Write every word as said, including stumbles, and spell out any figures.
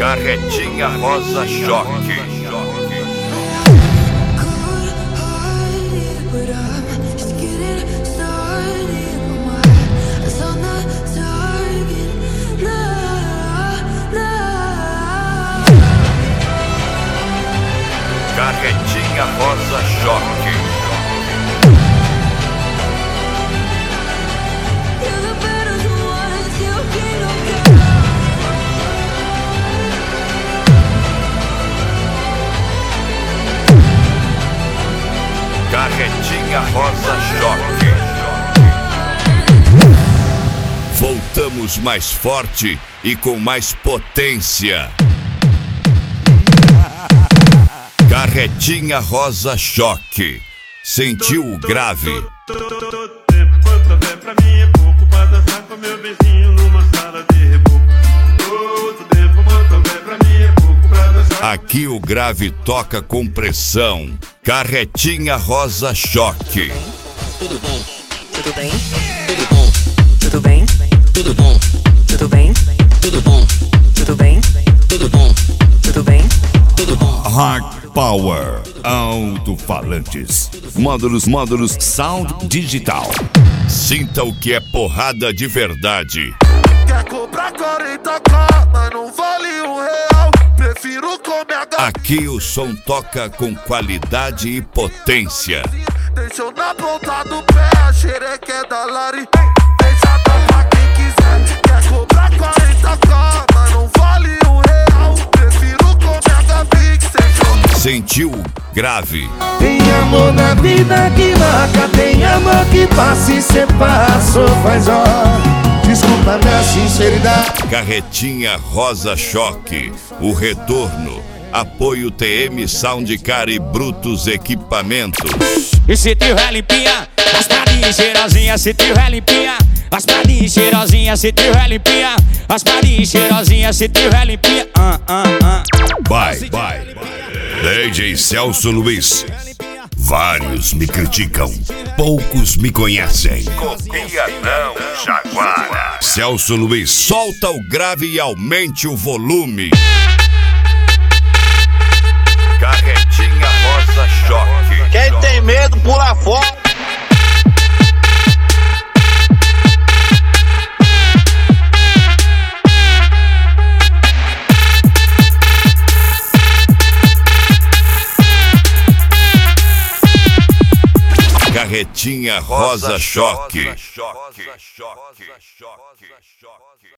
Carretinha Rosa Choque. Carretinha Rosa Choque. Carretinha Rosa Choque. Voltamos mais forte e com mais potência. Carretinha Rosa Choque. Sentiu o grave? Todo tempo quanto vem pra mim é pouco pra dançar com meu vizinho numa sala de reboco. Todo tempo quanto vem pra mim é pouco pra dançar. Aqui o grave toca com pressão. Carretinha Rosa Choque. Tudo bom? Tudo bem? Tudo bom? Tudo bem? Tudo bom? Tudo bem? Tudo bom? Tudo bem? Tudo bom? Tudo bem? Tudo bom? Hard Power Alto-falantes. Módulos, módulos Sound Digital. Sinta o que é porrada de verdade. Quer comprar quarenta k, mas não vale um real. Prefiro comer a Aqui o som toca com qualidade e potência. Deixa eu na ponta do pé, a xereca é da Lari. Deixa dar pra quem quiser. Quer comprar quarenta k, mas não vale um real. Prefiro comer a Gabi que seja. Sentiu grave? Tem amor na vida que marca, tem amor que passa e cê passou, faz hora. Desculpa minha sinceridade. Carretinha Rosa Choque. O retorno. Apoio T M Soundcar e Brutus Equipamentos. E se tiver limpinha, as paradinhas cheirosinhas. Se tiver limpinha, as paradinhas cheirosinhas. Se tiver limpinha, as paradinhas cheirosinhas. Se tiver limpinha, ah, ah, ah. Bye, bye. D J Celso Luiz. Vários me criticam, poucos me conhecem. Copia não, Jaguara. Celso Luiz, solta o grave e aumente o volume. Carretinha Rosa Choque. Quem tem medo, pula fora. Carretinha Rosa Choque.